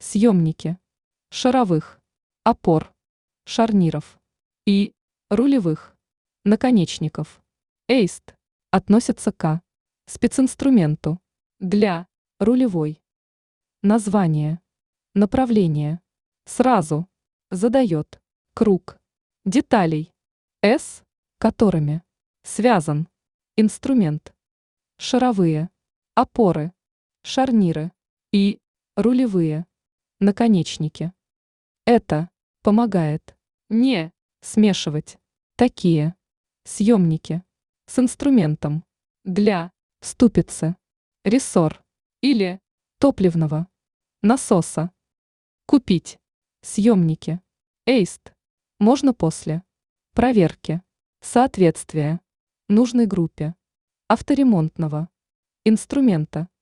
съемники шаровых, опор, шарниров и рулевых наконечников. ЭИСТ относится к специнструменту для рулевой. Название, направление сразу задает круг деталей, с которыми связан инструмент. Шаровые, опоры, шарниры и рулевые наконечники. Это помогает не смешивать такие съемники с инструментом для ступицы, рессор или топливного насоса. Купить съемники ЭИСТ можно после проверки соответствия нужной группе авторемонтного инструмента.